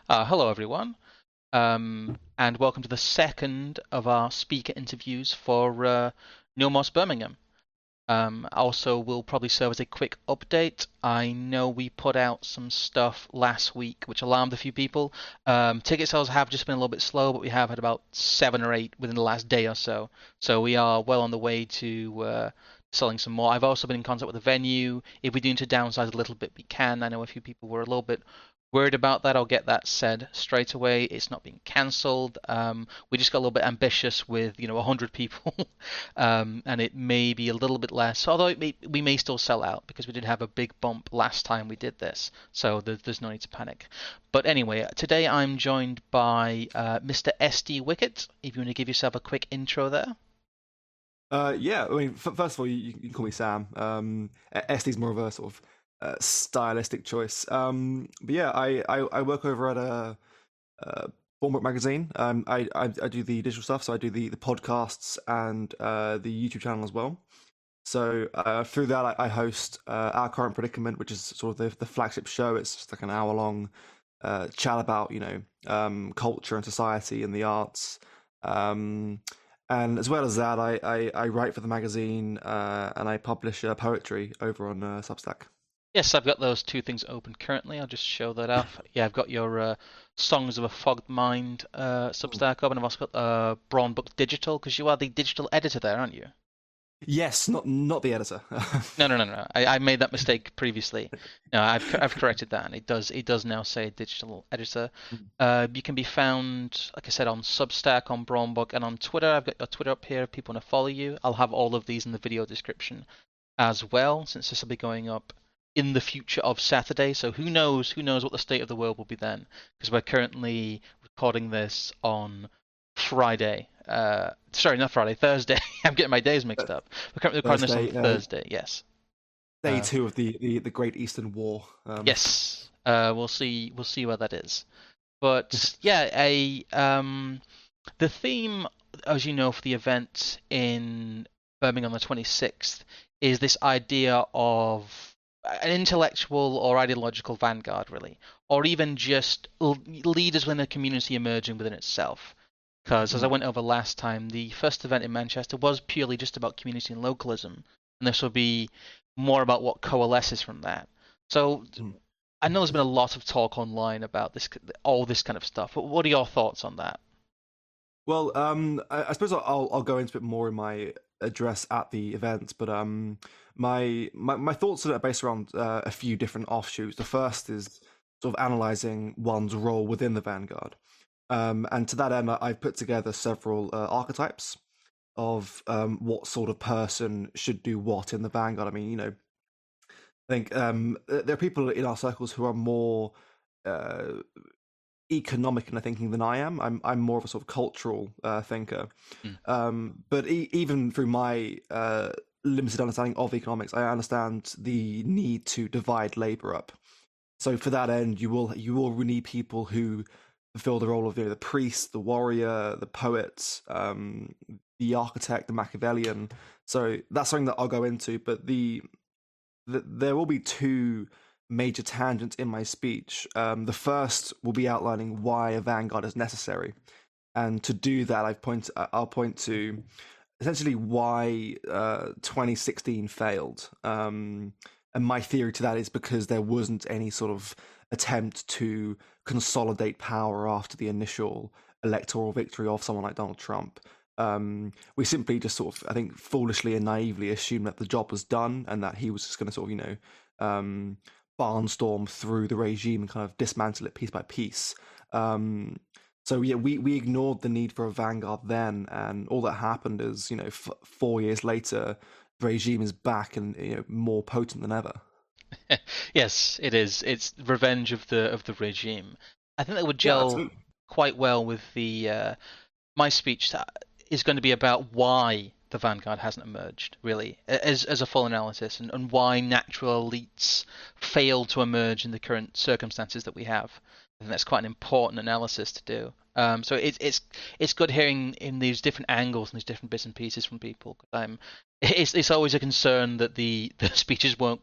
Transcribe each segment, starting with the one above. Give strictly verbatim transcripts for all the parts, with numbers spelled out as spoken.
Uh, hello, everyone, um, and welcome to the second of our speaker interviews for uh, No Moss Birmingham. Um, also, will probably serve as a quick update. I know we put out some stuff last week, which alarmed a few people. Um, ticket sales have just been a little bit slow, but we have had about seven or eight within the last day or so. So we are well on the way to uh, selling some more. I've also been in contact with the venue. If we do need to downsize a little bit, we can. I know a few people were a little bit worried about that. I'll get that said straight away. It's not being cancelled. Um, we just got a little bit ambitious with, you know, one hundred people, um, and it may be a little bit less. Although it may, we may still sell out because we did have a big bump last time we did this, so there's, there's no need to panic. But anyway, today I'm joined by uh, mister S D Wicket. If you want to give yourself a quick intro there. Uh, yeah, I mean, f- first of all, you, you can call me Sam. Um, S D's more of a sort of uh, stylistic choice. Um, but yeah, I, I, I work over at a, uh Bournemouth magazine. Um, I, I I do the digital stuff, so I do the the podcasts and uh, the YouTube channel as well. So uh, through that, I, I host uh, Our Current Predicament, which is sort of the, the flagship show. It's just like an hour long uh, chat about you know um, culture and society and the arts. Um, and as well as that, I, I, I write for the magazine uh, and I publish uh, poetry over on uh, Substack. Yes, I've got those two things open currently. I'll just show that off. Yeah, I've got your uh, Songs of a Fogged Mind uh, Substack open. I've also got uh, Brawn Book Digital because you are the digital editor there, aren't you? Yes, not not the editor. No, no, no, no. I, I made that mistake previously. No, I've I've corrected that, and it does it does now say digital editor. Uh, you can be found, like I said, on Substack, on Brownbook, and on Twitter. I've got your Twitter up here if people want to follow you. I'll have all of these in the video description as well, since this will be going up in the future of Saturday. So who knows? Who knows what the state of the world will be then? Because we're currently recording this on Friday. Uh, sorry, not Friday, Thursday. I'm getting my days mixed up. We're currently recording this on Thursday, uh, Thursday. Yes. day Uh, two of the, the, the Great Eastern War. Um, yes. Uh, we'll see. We'll see where that is. But yeah, a um, the theme, as you know, for the event in Birmingham on the twenty-sixth is this idea of an intellectual or ideological vanguard, really, or even just leaders within a community emerging within itself. Because as I went over last time, the first event in Manchester was purely just about community and localism, and this will be more about what coalesces from that. So I know there's been a lot of talk online about this, all this kind of stuff. But what are your thoughts on that? Well, um, I, I suppose I'll I'll go into it more in my address at the event, but um, my my, my thoughts on it are based around uh, a few different offshoots. The first is sort of analyzing one's role within the Vanguard, um, and to that end, I, I've put together several uh, archetypes of um, what sort of person should do what in the Vanguard. I mean, you know, I think um, there are people in our circles who are more uh, economic in their thinking than I am. I'm I'm more of a sort of cultural uh, thinker. Mm. Um, but e- even through my uh, limited understanding of economics, I understand the need to divide labor up. So for that end, you will you will need people who fulfill the role of you know, the priest, the warrior, the poet, um, the architect, the Machiavellian. So that's something that I'll go into. But the th- there will be two major tangents in my speech. Um, the first will be outlining why a vanguard is necessary, and to do that, I point I'll point to essentially why uh, twenty sixteen failed. Um, and my theory to that is because there wasn't any sort of attempt to consolidate power after the initial electoral victory of someone like Donald Trump. Um, we simply just sort of, I think, foolishly and naively assumed that the job was done and that he was just going to sort of, you know, um, barnstorm through the regime and kind of dismantle it piece by piece. Um, so yeah, we, we ignored the need for a vanguard then, and all that happened is, you know, f- four years later, the regime is back and you know more potent than ever. Yes, it is. It's revenge of the of the regime. I think that would Yeah, gel absolutely. quite well with the uh, my speech that is going to be about why the Vanguard hasn't emerged, really, as as a full analysis, and, and why natural elites fail to emerge in the current circumstances that we have. I think that's quite an important analysis to do. Um, so it's it's it's good hearing in these different angles and these different bits and pieces from people. Um, it's it's always a concern that the the speeches won't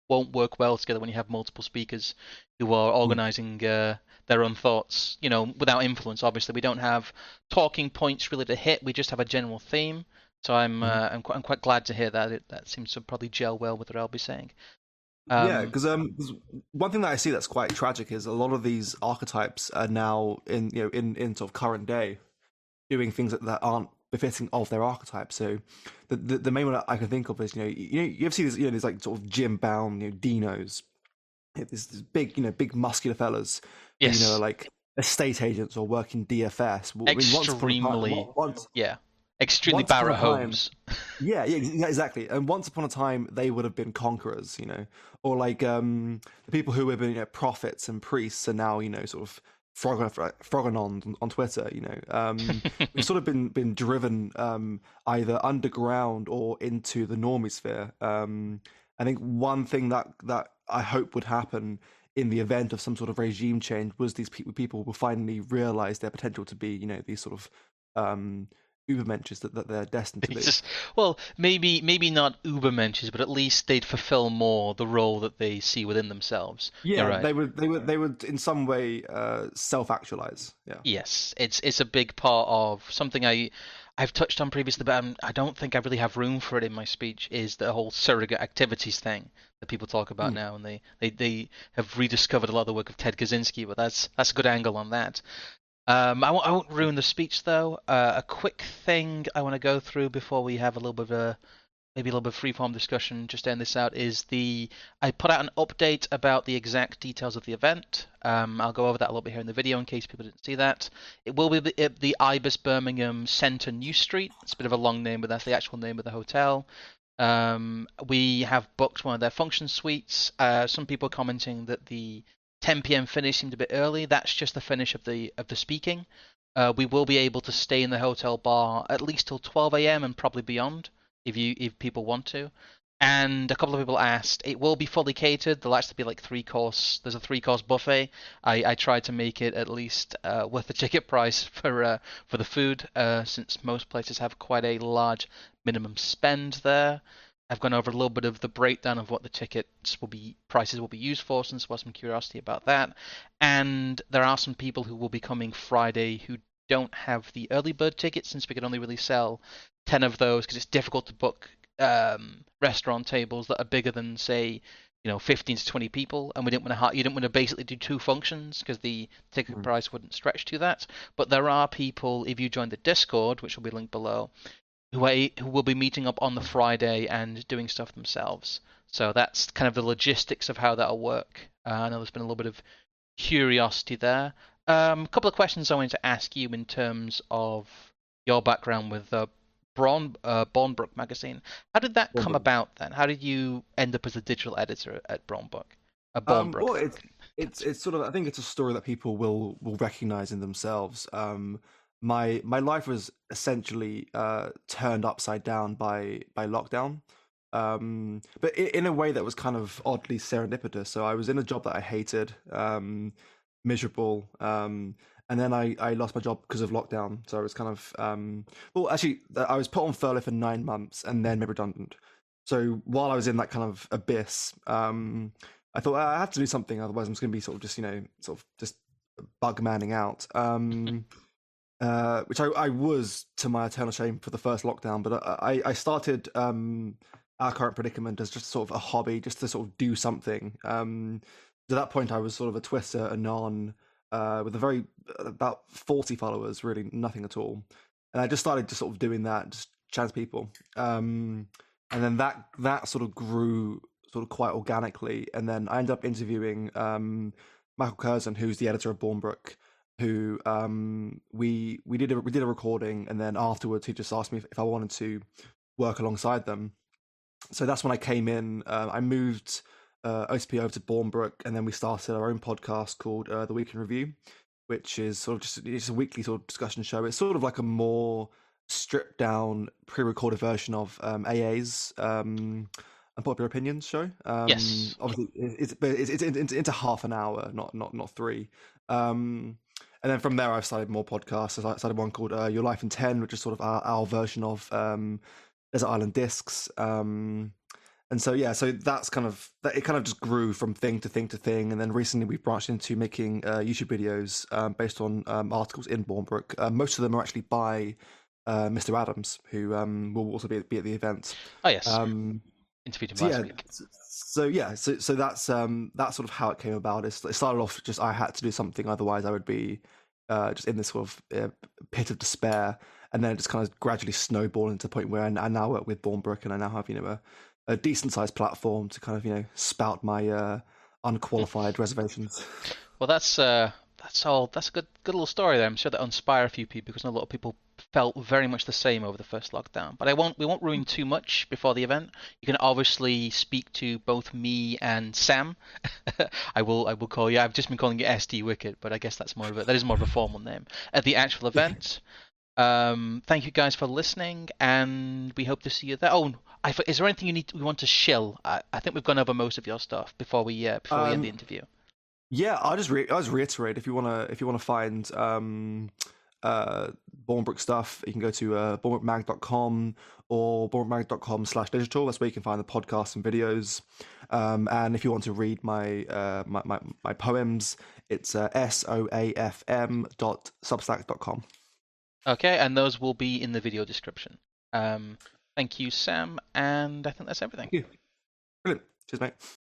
won't work well together when you have multiple speakers who are Mm. organizing uh, their own thoughts, you know, without influence. Obviously, we don't have talking points really to hit. We just have a general theme. So I'm Mhm. uh, I'm, quite, I'm quite glad to hear that. It, that seems to probably gel well with what I'll be saying. Yeah, Um, because um, 'cause one thing that I see that's quite tragic is a lot of these archetypes are now in you know in in sort of current day doing things that, that aren't befitting of their archetype. So the, the the main one I can think of is you know you know you ever see these you know these like sort of gym bound you know dinos, this, this big you know big muscular fellas who you know are yes, like estate agents or work in D F S. Well, I mean, once upon a time, extremely, once yeah, extremely once upon a Barrett time, Homes. yeah, yeah, ex- yeah, exactly. And once upon a time, they would have been conquerors, you know, or like um, the people who have been you know, prophets and priests are now, you know, sort of frogging, frogging on on Twitter, you know. Um, we've sort of been been driven um, either underground or into the normie sphere. Um, I think one thing that that I hope would happen in the event of some sort of regime change was these people people will finally realize their potential to be, you know, these sort of um, ubermenches that, that they're destined to be. Just, well, maybe maybe not Ubermenches, but at least they'd fulfill more the role that they see within themselves. You're Yeah, right. they would they would they would in some way uh, self-actualize. Yeah. Yes, it's it's a big part of something I I've touched on previously, but I'm, I don't think I really have room for it in my speech. Is the whole surrogate activities thing that people talk about Mm. now, and they, they, they have rediscovered a lot of the work of Ted Kaczynski, but that's that's a good angle on that. Um, I won't, I won't ruin the speech though. Uh, a quick thing I want to go through before we have a little bit of a maybe a little bit of freeform discussion just to end this out is the I put out an update about the exact details of the event. Um, I'll go over that a little bit here in the video in case people didn't see that. It will be the, the Ibis Birmingham Centre New Street. It's a bit of a long name, but that's the actual name of the hotel. Um, we have booked one of their function suites. Uh, some people are commenting that the ten p m finish seemed a bit early. That's just the finish of the of the speaking. Uh, we will be able to stay in the hotel bar at least till twelve a m and probably beyond if you if people want to. And a couple of people asked, it will be fully catered. There'll actually be like three course. There's a three course buffet. I, I tried to make it at least uh, worth the ticket price for uh, for the food, uh, since most places have quite a large minimum spend there. I've gone over a little bit of the breakdown of what the tickets will be prices will be used for, since there was some curiosity about that. And there are some people who will be coming Friday who don't have the early bird tickets, since we can only really sell ten of those because it's difficult to book um, restaurant tables that are bigger than say you know fifteen to twenty people, and we didn't want to you didn't want to basically do two functions because the ticket Mm. price wouldn't stretch to that. But there are people, if you join the Discord, which will be linked below, who are, who will be meeting up on the Friday and doing stuff themselves. So that's kind of the logistics of how that'll work. Uh, I know there's been a little bit of curiosity there. Um, a couple of questions I wanted to ask you in terms of your background with uh, Braun, uh, Bournebrook magazine. How did that come Wonderful. about then? How did you end up as a digital editor at Bournebrook? Uh, Um, Bournebrook. well, it's it's it's sort of I think it's a story that people will will recognize in themselves. Um, my my life was essentially uh, turned upside down by by lockdown, um, but i- in a way that was kind of oddly serendipitous. So I was in a job that I hated, um, miserable, um, and then I, I lost my job because of lockdown. So I was kind of um, well, actually, I was put on furlough for nine months and then made redundant. So while I was in that kind of abyss, um, I thought I have to do something, otherwise I'm just going to be sort of just you know sort of just bug manning out. Um, uh, which I, I was to my eternal shame for the first lockdown, but I, I started um, our current predicament as just sort of a hobby, just to sort of do something. Um, to that point, I was sort of a Twitter anon uh, with a very about forty followers, really nothing at all, and I just started just sort of doing that, just chat to people, um, and then that that sort of grew sort of quite organically, and then I ended up interviewing um, Michael Curzon, who's the editor of Bournebrook, who um, we we did a, we did a recording, and then afterwards he just asked me if, if I wanted to work alongside them. So that's when I came in. Uh, I moved uh, O T P over to Bournebrook, and then we started our own podcast called uh, The Week in Review, which is sort of just it's a weekly sort of discussion show. It's sort of like a more stripped down, pre-recorded version of um, A A's um, Unpopular Opinions show. Um, Yes. obviously, it's but it's, it's, it's into half an hour, not not not three. Um, and then from there, I've started more podcasts. I started one called uh, Your Life in ten, which is sort of our, our version of um, Desert Island Discs. Um, And so yeah, so that's kind of that. It kind of just grew from thing to thing to thing, and then recently we've branched into making uh, YouTube videos um, based on um, articles in Bournebrook. Uh, most of them are actually by uh, Mister Adams, who um, will also be, be at the event. Oh yes, Um, interviewed him so last yeah, week. so yeah, so so that's um, that's sort of how it came about. It started off just I had to do something, otherwise I would be uh, just in this sort of uh, pit of despair, and then it just kind of gradually snowballed into the point where I, I now work with Bournebrook, and I now have you know a, a decent sized platform to kind of you know spout my uh, unqualified reservations. Well, that's uh, that's all. That's a good good little story there. I'm sure that inspire a few people because I know a lot of people felt very much the same over the first lockdown. But I won't we won't ruin too much before the event. You can obviously speak to both me and Sam. I will I will call you. I've just been calling you S D Wicked, but I guess that's more of a that is more of a formal name at the actual event. Um, thank you guys for listening, and we hope to see you there. Oh, I, is there anything you need we want to shill? I, I think we've gone over most of your stuff before we uh, before we end the Um, interview. Yeah, I'll just re- I'll just reiterate if you wanna if you wanna find um, uh, Bournebrook stuff, you can go to uh, bournebrook mag dot com or bournebrook mag dot com slash digital. That's where you can find the podcasts and videos. Um, and if you want to read my uh, my, my my poems, it's uh, soafm dot substack dot com. Okay, and those will be in the video description. Um, thank you, Sam, and I think that's everything. Thank you. Brilliant. Cheers, mate.